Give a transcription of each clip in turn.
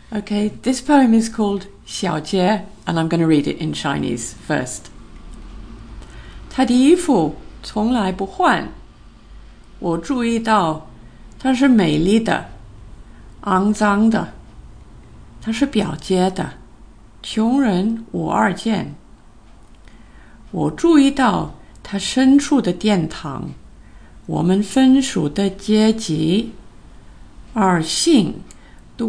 Okay, this poem is called 小杰, and I'm going to read it in Chinese first. 她的衣服从来不换，我注意到她是美丽的，肮脏的，她是表姐的，穷人无二见。我注意到她身处的殿堂，我们分属的阶级，而性都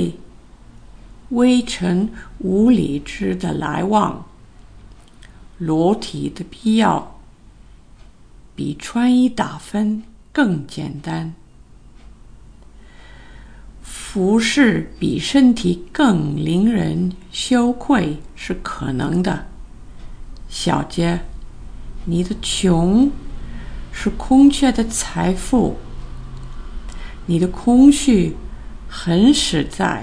微尘无理智的来往，裸体的必要比穿衣打分更简单，服饰比身体更令人羞愧是可能的。小姐，你的穷是空缺的财富，你的空虚很实在，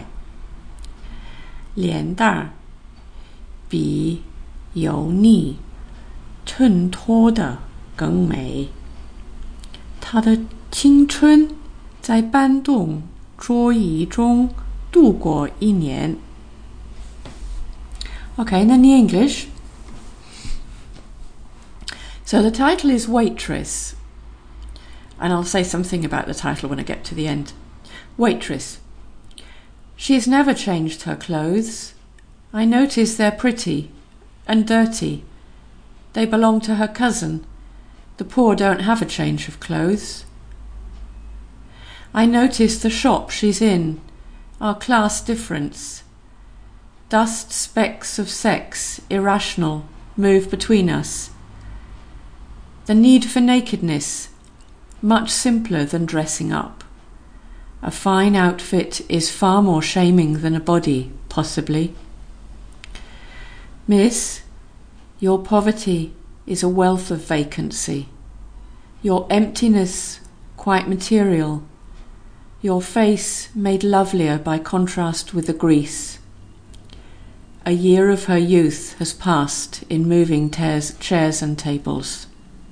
脸蛋儿比油腻衬托的更美，她的青春在搬动桌椅中度过一年。Okay, and then the English. So the title is Waitress, and I'll say something about the title when I get to the end. Waitress. She has never changed her clothes. I notice they're pretty and dirty. They belong to her cousin. The poor don't have a change of clothes. I notice the shop she's in, our class difference. Dust specks of sex, irrational, move between us. The need for nakedness, much simpler than dressing up. A fine outfit is far more shaming than a body, possibly. Miss, your poverty is a wealth of vacancy. Your emptiness quite material. Your face made lovelier by contrast with the grease. A year of her youth has passed in moving chairs and tables.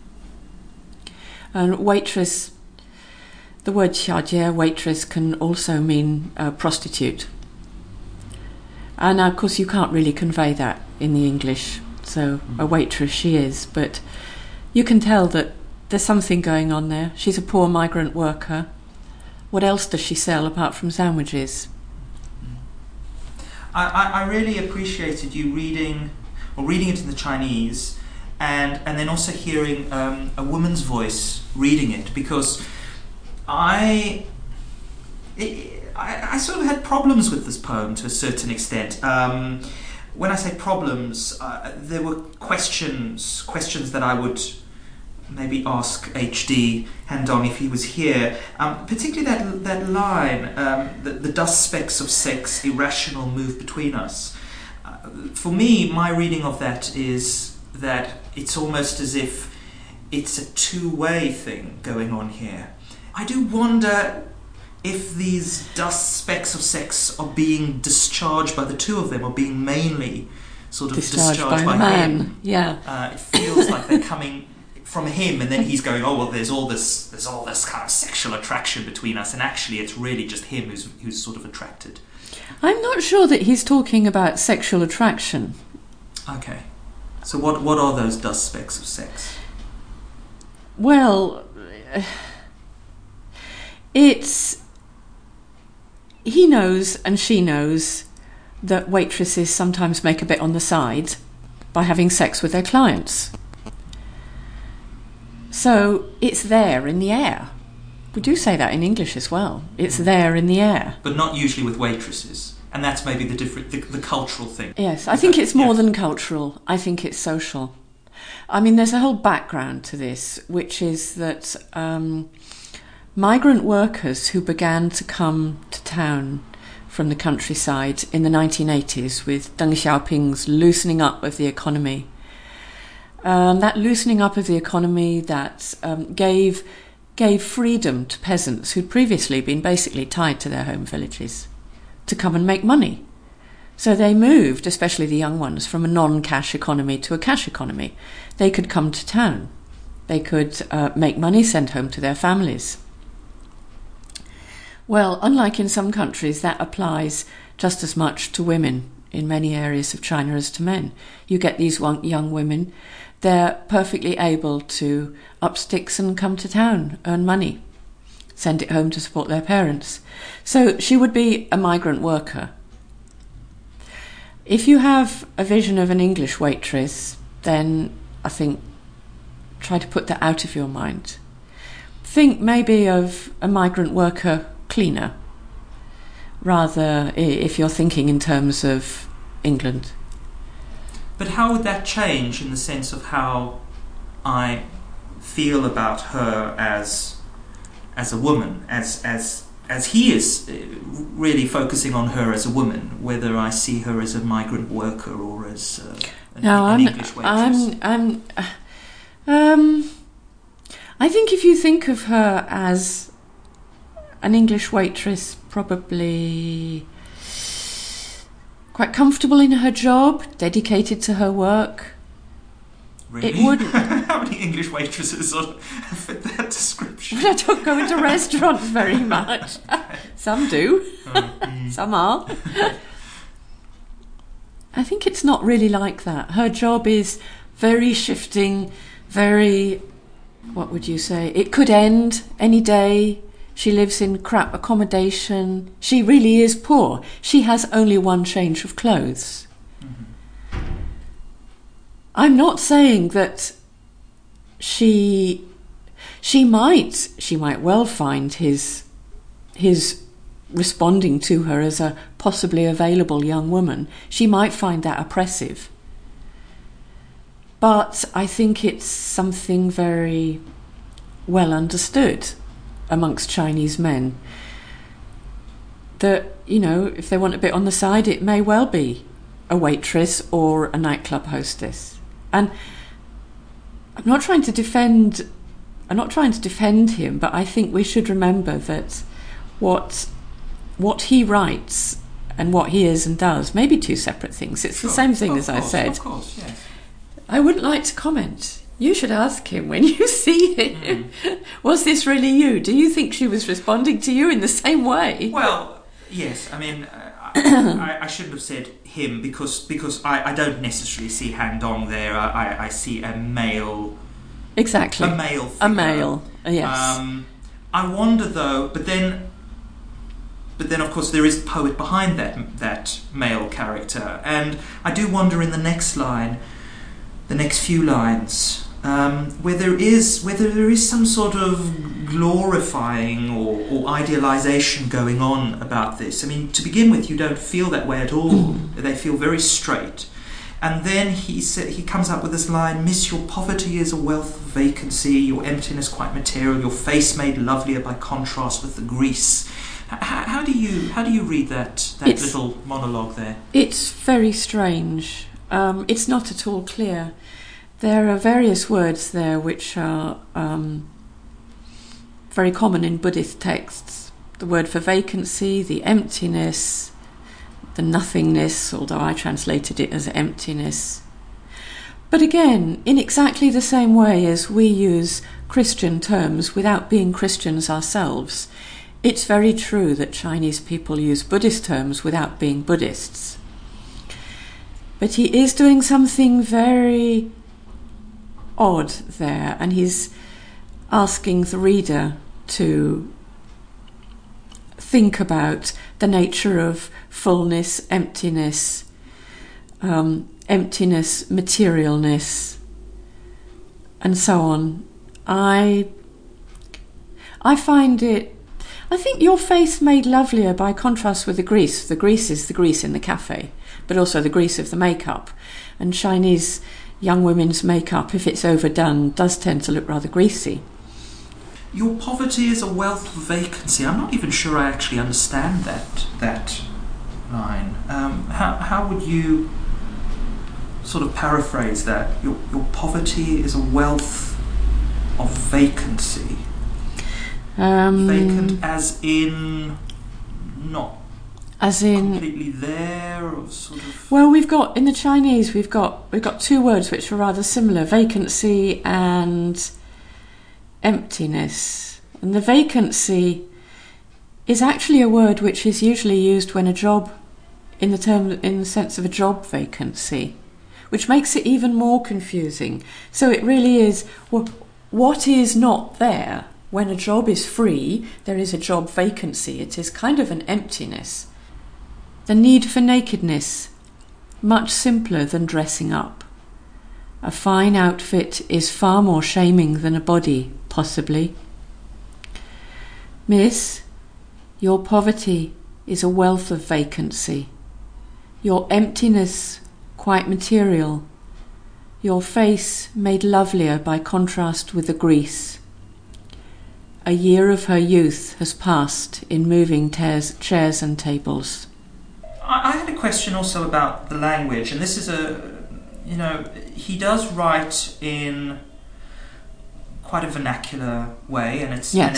And waitress, the word 小姐, waitress, can also mean prostitute. And of course you can't really convey that in the English, so a waitress she is, but you can tell that there's something going on there. She's a poor migrant worker. What else does she sell apart from sandwiches? I really appreciated you reading it in the Chinese, and then also hearing a woman's voice reading it, because I sort of had problems with this poem to a certain extent. When I say problems, there were questions that I would maybe ask HD Handong if he was here. Particularly that line, the dust specks of sex, irrational, move between us. For me, my reading of that is that it's almost as if it's a two-way thing going on here. I do wonder if these dust specks of sex are being discharged by the two of them, or being mainly sort of discharged by man. him. Yeah. It feels like they're coming from him, and then he's going, oh well, there's all this kind of sexual attraction between us, and actually it's really just him who's sort of attracted. I'm not sure that he's talking about sexual attraction. Okay. So what are those dust specks of sex? Well, he knows and she knows that waitresses sometimes make a bit on the side by having sex with their clients. So it's there in the air. We do say that in English as well. It's there in the air. But not usually with waitresses. And that's maybe the cultural thing. Yes, I think it's more than cultural. I think it's social. I mean, there's a whole background to this, which is that migrant workers who began to come to town from the countryside in the 1980s with Deng Xiaoping's loosening up of the economy, that loosening up of the economy that gave freedom to peasants who'd previously been basically tied to their home villages to come and make money. So they moved, especially the young ones, from a non-cash economy to a cash economy. They could come to town. They could make money, send home to their families. Well, unlike in some countries, that applies just as much to women in many areas of China as to men. You get these young women, they're perfectly able to up sticks and come to town, earn money, send it home to support their parents. So she would be a migrant worker. If you have a vision of an English waitress, then I think try to put that out of your mind. Think maybe of a migrant worker cleaner, rather if you're thinking in terms of England. But how would that change in the sense of how I feel about her as a woman, as he is really focusing on her as a woman, whether I see her as a migrant worker or as an English waitress? I think if you think of her as an English waitress, probably quite comfortable in her job, dedicated to her work. Really? It wouldn't. How many English waitresses fit that description? But I don't go into restaurants very much. Some do. Some are. I think it's not really like that. Her job is very shifting, very, what would you say? It could end any day. She lives in crap accommodation. She really is poor. She has only one change of clothes. I'm not saying that she might well find his responding to her as a possibly available young woman. She might find that oppressive. But I think it's something very well understood amongst Chinese men that, you know, if they want a bit on the side, it may well be a waitress or a nightclub hostess. And I'm not trying to defend him, but I think we should remember that what he writes and what he is and does may be two separate things. It's the same thing as I said. Of course, yes. I wouldn't like to comment. You should ask him when you see him. Was this really you? Do you think she was responding to you in the same way? Well, yes. I mean, I shouldn't have said him because I don't necessarily see Han Dong there. I see a male. Exactly. A male figure. A male, yes. I wonder though, but then of course there is the poet behind that male character, and I do wonder in the next line, the next few lines, whether there is some sort of glorifying or idealization going on about this. I mean, to begin with, you don't feel that way at all. They feel very straight. And then he comes up with this line: "Miss, your poverty is a wealth of vacancy, your emptiness quite material, your face made lovelier by contrast with the grease." How do you read that little monologue there? It's very strange. It's not at all clear. There are various words there which are very common in Buddhist texts. The word for vacancy, the emptiness, the nothingness, although I translated it as emptiness. But again, in exactly the same way as we use Christian terms without being Christians ourselves, it's very true that Chinese people use Buddhist terms without being Buddhists. But he is doing something very odd there, and he's asking the reader to think about the nature of fullness, emptiness, materialness, and so on. I find it. I think your face made lovelier by contrast with the grease. The grease is the grease in the cafe, but also the grease of the makeup. And Chinese young women's makeup, if it's overdone, does tend to look rather greasy. Your poverty is a wealth of vacancy. I'm not even sure I actually understand that line. How would you sort of paraphrase that? Your poverty is a wealth of vacancy. Vacant as in not completely there, or sort of. Well, in the Chinese we've got two words which are rather similar: vacancy and emptiness. And the vacancy is actually a word which is usually used when a job, in the sense of a job vacancy, which makes it even more confusing. So it really is, well, what is not there? When a job is free, there is a job vacancy. It is kind of an emptiness. The need for nakedness, much simpler than dressing up. A fine outfit is far more shaming than a body, possibly. Miss, your poverty is a wealth of vacancy. Your emptiness quite material. Your face made lovelier by contrast with the grease. A year of her youth has passed in moving chairs and tables. I had a question also about the language, and this is he does write in quite a vernacular way, and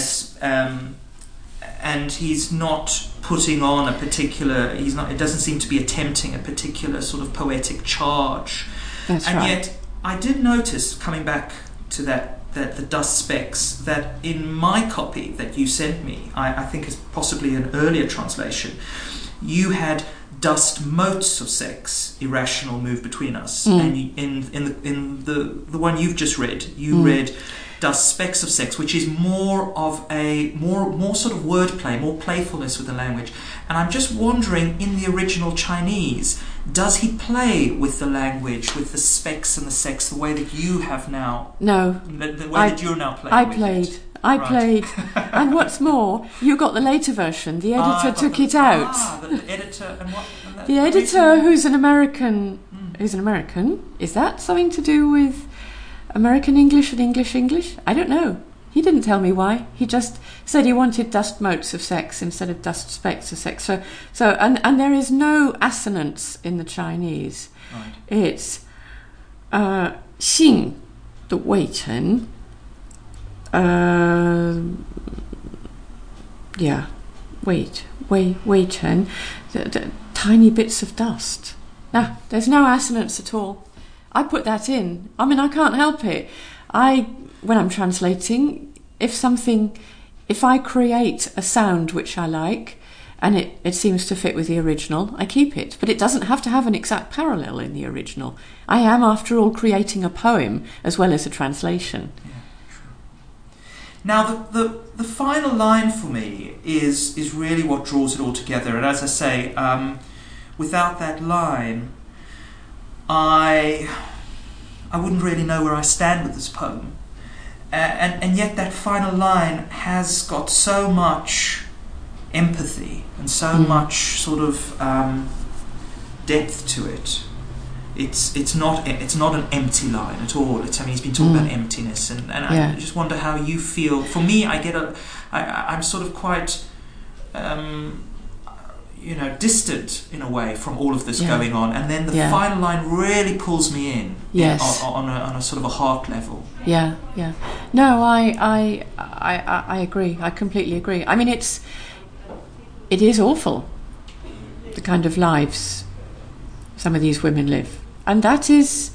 and he's not putting on a particular. It doesn't seem to be attempting a particular sort of poetic charge. That's and right. Yet, I did notice, coming back to that the dust specks, that in my copy that you sent me, I think is possibly an earlier translation, you had dust motes of sex, irrational move between us, and in the one you've just read, you read dust specks of sex, which is more of a more sort of wordplay, more playfulness with the language. And I'm just wondering, in the original Chinese, does he play with the language, with the specks and the sex, the way that you have now? No. The way that you're now playing I with played. it. I Right. played. And what's more, you got the later version. The editor took it out. The editor and what? The editor, who's an American, is that something to do with American English and English? I don't know. He didn't tell me why. He just said he wanted dust motes of sex instead of dust specks of sex. And there is no assonance in the Chinese. Right. It's 姓的谓称 谓称 the tiny bits of dust. No, there's no assonance at all. I put that in. I mean, I can't help it. When I'm translating, if I create a sound which I like, and it seems to fit with the original, I keep it. But it doesn't have to have an exact parallel in the original. I am, after all, creating a poem as well as a translation. Yeah, true. Now, the final line for me is really what draws it all together. And as I say, without that line, I wouldn't really know where I stand with this poem. And yet that final line has got so much empathy and so much sort of depth to it. It's not an empty line at all. He's been talking about emptiness, and I just wonder how you feel. For me, I'm sort of quite distant in a way from all of this going on, and then the final line really pulls me in. Yes. On a sort of a heart level. Yeah. No, I agree. I completely agree. I mean, it is awful, the kind of lives some of these women live, and that is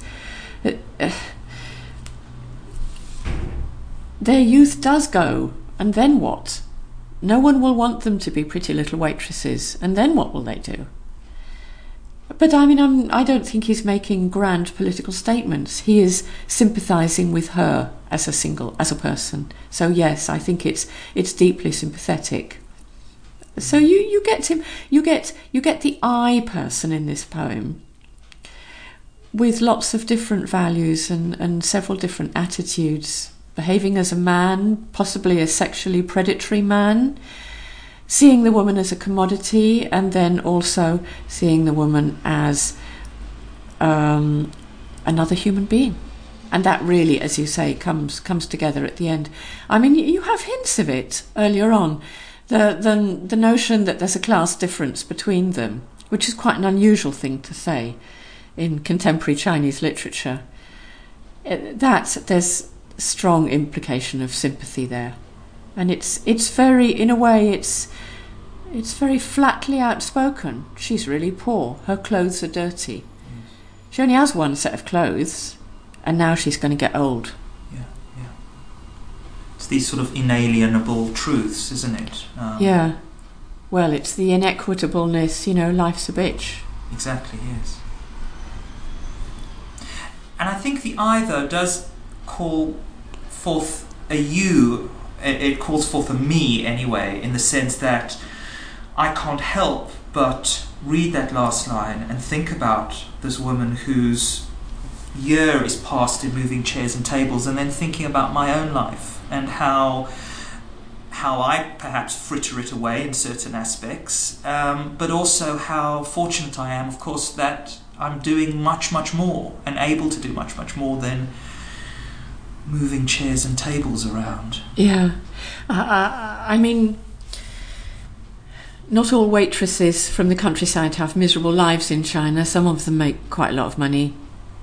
their youth does go, and then what? No one will want them to be pretty little waitresses, and then what will they do? But I mean, I don't think he's making grand political statements. He is sympathising with her as a person. So yes, I think it's deeply sympathetic. So you get him, you get the I person in this poem, with lots of different values and several different attitudes, behaving as a man, possibly a sexually predatory man, seeing the woman as a commodity, and then also seeing the woman as another human being. And that really, as you say, comes together at the end. I mean, you have hints of it earlier on. The notion that there's a class difference between them, which is quite an unusual thing to say in contemporary Chinese literature. There's strong implication of sympathy there, and it's very, in a way, it's very flatly outspoken. She's really poor. Her clothes are dirty. She only has one set of clothes, and now she's going to get old. Yeah. It's these sort of inalienable truths, isn't it? Yeah. well, it's the inequitableness, life's a bitch. Exactly, yes. And I think the I, though, does call forth a you. It calls forth a me, anyway, in the sense that I can't help but read that last line and think about this woman whose year is passed in moving chairs and tables, and then thinking about my own life and how I perhaps fritter it away in certain aspects, but also how fortunate I am, of course, that I'm doing much, much more and able to do much, much more than moving chairs and tables around. Yeah. I mean, not all waitresses from the countryside have miserable lives in China. Some of them make quite a lot of money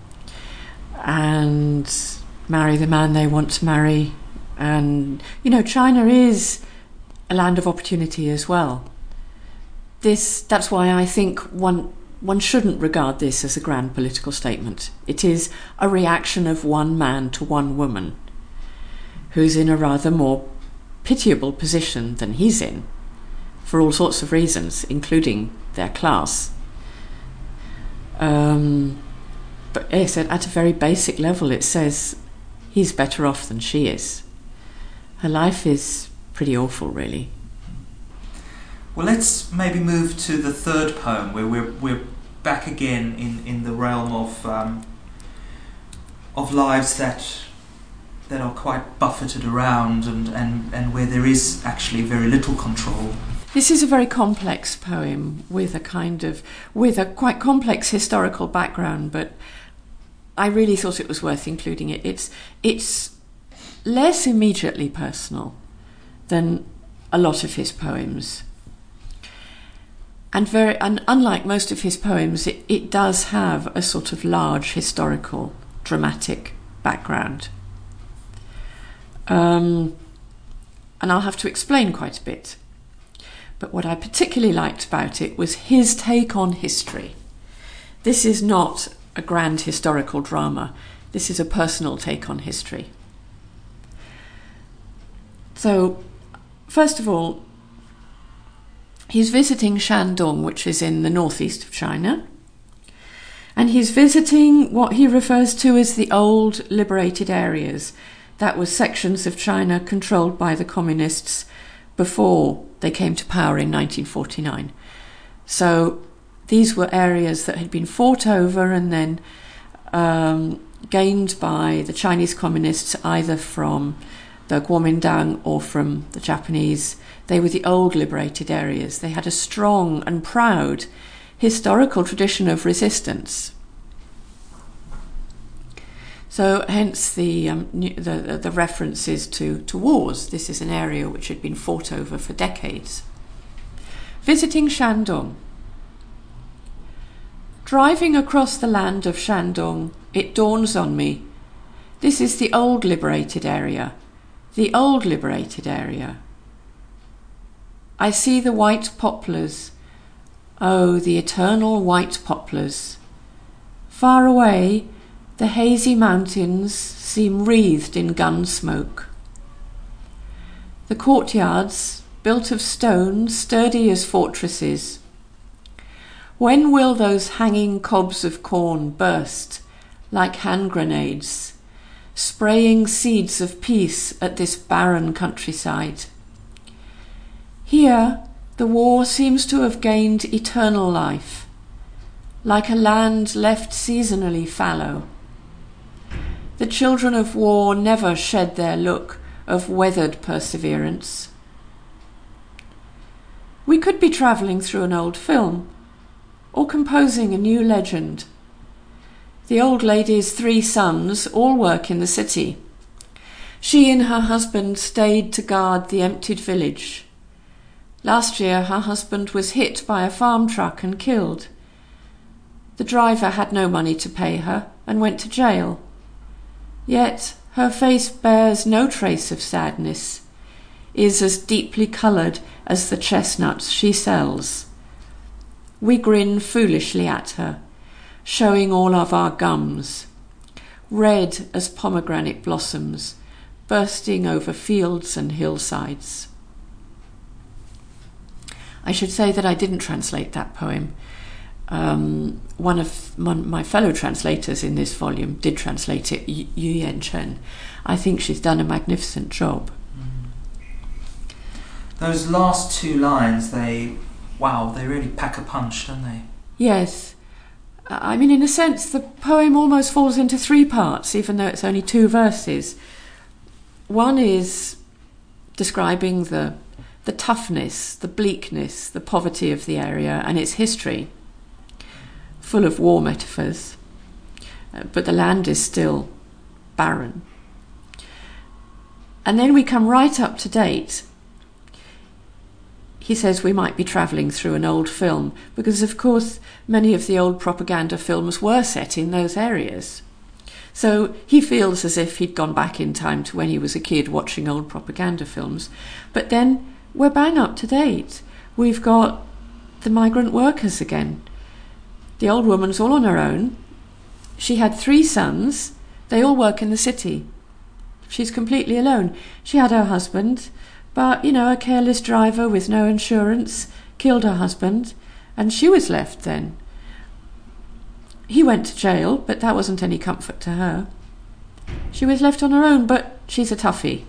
and marry the man they want to marry. And, China is a land of opportunity as well. That's why I think one shouldn't regard this as a grand political statement. It is a reaction of one man to one woman who's in a rather more pitiable position than he's in, for all sorts of reasons, including their class. But yes, at a very basic level, it says he's better off than she is. Her life is pretty awful, really. Well, let's maybe move to the third poem, where we're back again in the realm of lives that are quite buffeted around and where there is actually very little control. This is a very complex poem with a quite complex historical background, but I really thought it was worth including it. It's less immediately personal than a lot of his poems. And unlike most of his poems, it does have a sort of large historical, dramatic background. And I'll have to explain quite a bit. But what I particularly liked about it was his take on history. This is not a grand historical drama. This is a personal take on history. So, first of all, he's visiting Shandong, which is in the northeast of China. And he's visiting what he refers to as the old liberated areas. That was sections of China controlled by the communists before they came to power in 1949. So these were areas that had been fought over and then gained by the Chinese communists either from the Kuomintang or from the Japanese. They were the old liberated areas. They had a strong and proud historical tradition of resistance. So hence the references to wars. This is an area which had been fought over for decades. Visiting Shandong. Driving across the land of Shandong, it dawns on me, this is the old liberated area. The old liberated area. I see the white poplars. Oh, the eternal white poplars. Far away, the hazy mountains seem wreathed in gun smoke. The courtyards, built of stone, sturdy as fortresses. When will those hanging cobs of corn burst like hand grenades, spraying seeds of peace at this barren countryside? Here, the war seems to have gained eternal life, like a land left seasonally fallow. The children of war never shed their look of weathered perseverance. We could be travelling through an old film, or composing a new legend. The old lady's 3 sons all work in the city. She and her husband stayed to guard the emptied village. Last year her husband was hit by a farm truck and killed. The driver had no money to pay her and went to jail. Yet her face bears no trace of sadness, is as deeply coloured as the chestnuts she sells. We grin foolishly at her, showing all of our gums, red as pomegranate blossoms, bursting over fields and hillsides. I should say that I didn't translate that poem. One of my fellow translators in this volume did translate it, Yu Yan Chen. I think she's done a magnificent job. Those last two lines, they really pack a punch, don't they? Yes. I mean, in a sense, the poem almost falls into three parts, even though it's only two verses. One is describing the toughness, the bleakness, the poverty of the area and its history, full of war metaphors. But the land is still barren. And then we come right up to date. He says we might be travelling through an old film, because of course many of the old propaganda films were set in those areas. So he feels as if he'd gone back in time to when he was a kid watching old propaganda films. But then we're bang up to date. We've got the migrant workers again. The old woman's all on her own. She had 3 sons. They all work in the city. She's completely alone. She had her husband, but, a careless driver with no insurance killed her husband, and she was left then. He went to jail, but that wasn't any comfort to her. She was left on her own, but she's a toughie.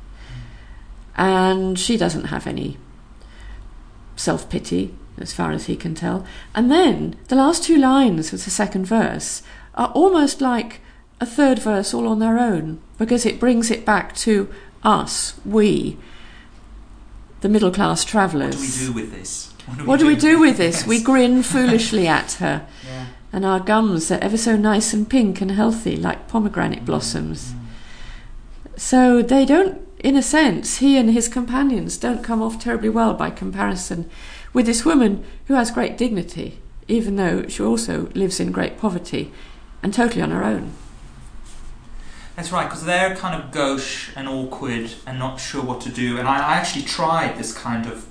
And she doesn't have any self-pity, as far as he can tell. And then the last 2 lines of the second verse are almost like a third verse all on their own, because it brings it back to us, we, the middle-class travellers. What do we do with this? What do we do with this? Yes. We grin foolishly at her. Yeah. And our gums are ever so nice and pink and healthy, like pomegranate blossoms. So they don't, in a sense, he and his companions don't come off terribly well by comparison with this woman who has great dignity, even though she also lives in great poverty and totally on her own. That's right, because they're kind of gauche and awkward and not sure what to do. And I actually tried this kind of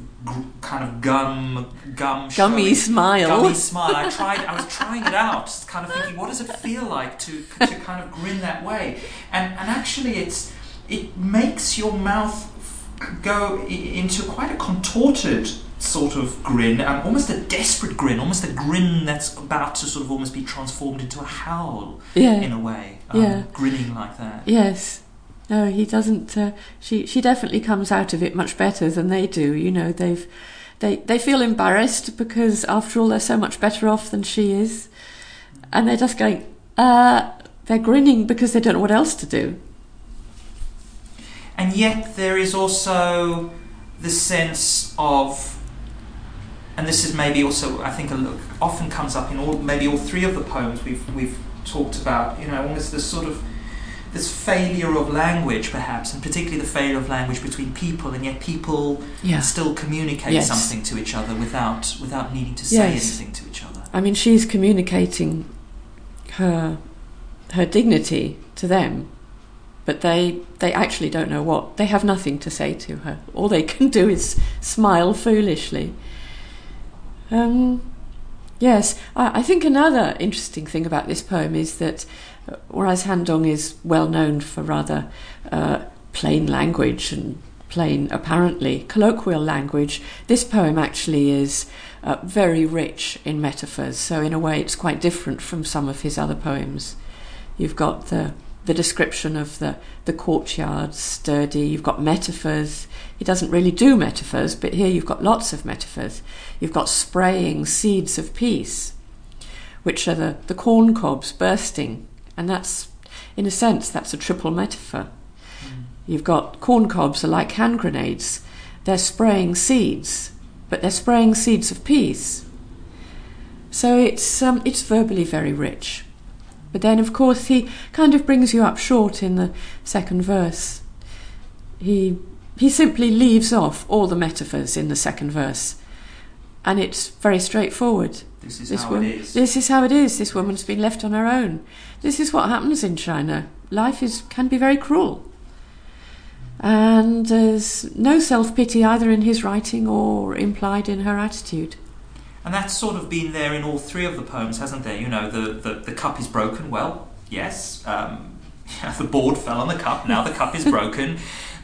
gummy smile. Gummy smile. I was trying it out, kind of thinking, what does it feel like to kind of grin that way? And actually, it makes your mouth go into quite a contorted sort of grin, almost a desperate grin, almost a grin that's about to sort of almost be transformed into a howl, in a way. Grinning like that. Yes. No, he doesn't. She definitely comes out of it much better than they do. They feel embarrassed because, after all, they're so much better off than she is, and they're just going. They're grinning because they don't know what else to do. And yet there is also the sense of, and this is maybe also, I think, often comes up in all 3 of the poems we've talked about. Almost this sort of this failure of language, perhaps, and particularly the failure of language between people, and yet people still communicate something to each other without needing to say anything to each other. I mean, she's communicating her dignity to them, but they actually don't know what. They have nothing to say to her. All they can do is smile foolishly. Yes, I think another interesting thing about this poem is that whereas Han Dong is well known for rather plain language and plain, apparently, colloquial language, this poem actually is very rich in metaphors. So in a way it's quite different from some of his other poems. You've got the description of the courtyard, sturdy. You've got metaphors. He doesn't really do metaphors, but here you've got lots of metaphors. You've got spraying seeds of peace, which are the corn cobs bursting. And that's, in a sense, that's a triple metaphor. You've got corn cobs are like hand grenades. They're spraying seeds, but they're spraying seeds of peace. So it's verbally very rich. But then, of course, he kind of brings you up short in the second verse. He simply leaves off all the metaphors in the second verse. And it's very straightforward. This is how it is. This is how it is. This woman's been left on her own. This is what happens in China. Life can be very cruel. And there's no self-pity either in his writing or implied in her attitude. And that's sort of been there in all 3 of the poems, hasn't there? The cup is broken. Well, yes. The board fell on the cup. Now the cup is broken.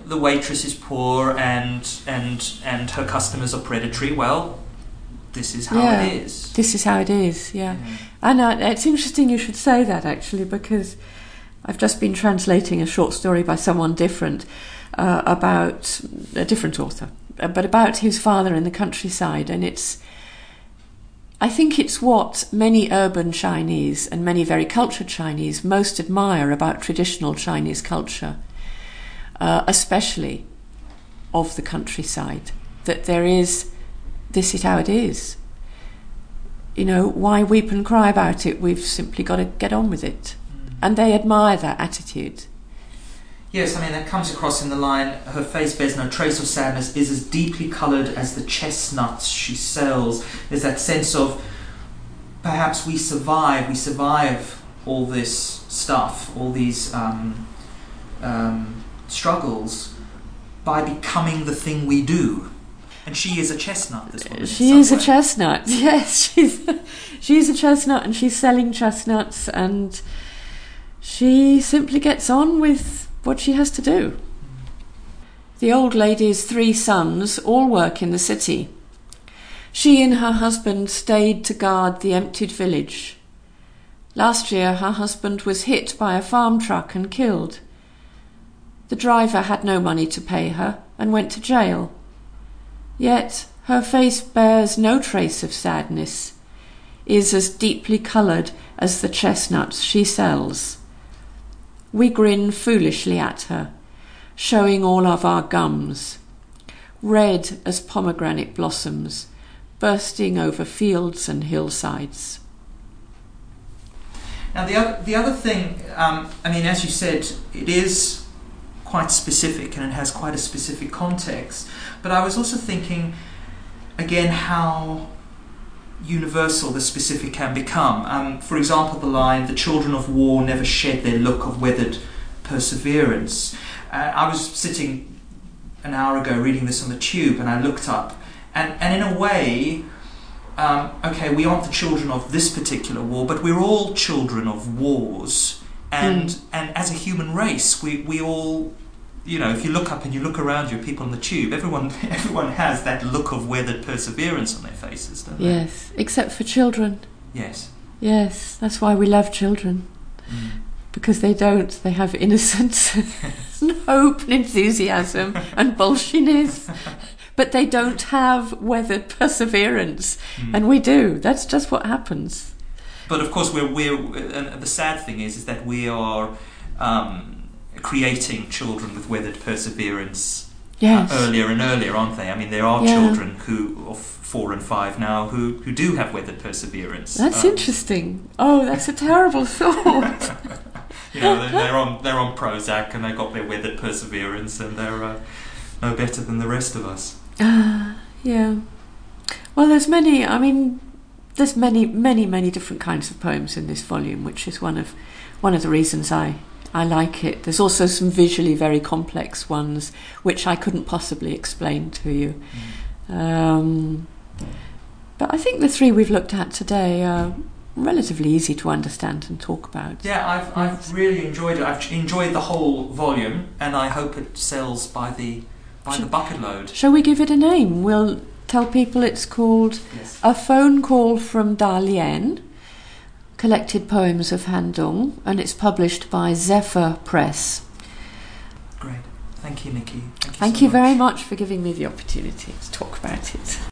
the waitress is poor and her customers are predatory. Well, this is how it is. This is how it is, yeah. And it's interesting you should say that, actually, because I've just been translating a short story by someone different about a different author, but about his father in the countryside. And I think it's what many urban Chinese and many very cultured Chinese most admire about traditional Chinese culture, especially of the countryside, that there is, this is how it is. You know, why weep and cry about it? We've simply got to get on with it. And they admire that attitude. Yes, I mean, that comes across in the line, her face bears no trace of sadness, is as deeply coloured as the chestnuts she sells. There's that sense of, perhaps we survive all this stuff, all these struggles, by becoming the thing we do. And she is a chestnut, this woman. She is a chestnut, yes. She's a chestnut, and she's selling chestnuts, and she simply gets on with what she has to do. The old lady's 3 sons all work in the city. She and her husband stayed to guard the emptied village. Last year, her husband was hit by a farm truck and killed. The driver had no money to pay her and went to jail. Yet her face bears no trace of sadness, is as deeply coloured as the chestnuts she sells. We grin foolishly at her, showing all of our gums, red as pomegranate blossoms, bursting over fields and hillsides. Now the other thing, I mean, as you said, it is quite specific and it has quite a specific context, but I was also thinking, again, how universal the specific can become. For example, the line, "The children of war never shed their look of weathered perseverance." I was sitting an hour ago reading this on the tube, and I looked up, and in a way, okay, we aren't the children of this particular war, but we're all children of wars, and as a human race, we all, you know, if you look up and you look around you, people on the tube, everyone has that look of weathered perseverance on their faces, don't they? Yes, except for children. Yes. Yes, that's why we love children. Because they have innocence and hope and enthusiasm and bolshiness. But they don't have weathered perseverance. And we do. That's just what happens. But of course, and the sad thing is that we are creating children with weathered perseverance earlier and earlier, aren't they? I mean, there are children who of 4 and 5 now who do have weathered perseverance. That's interesting. Oh, that's a terrible thought. You know, they're on Prozac and they've got their weathered perseverance, and they're no better than the rest of us. Yeah. Well, there's many different kinds of poems in this volume, which is one of the reasons I like it. There's also some visually very complex ones which I couldn't possibly explain to you. But I think the 3 we've looked at today are relatively easy to understand and talk about. Yeah, I've really enjoyed it. I've enjoyed the whole volume, and I hope it sells by the bucket load. Shall we give it a name? We'll tell people it's called A Phone Call from Dalian, Collected Poems of Han Dong, and it's published by Zephyr Press. Great. Thank you, Nikki. Thank you very much for giving me the opportunity to talk about it.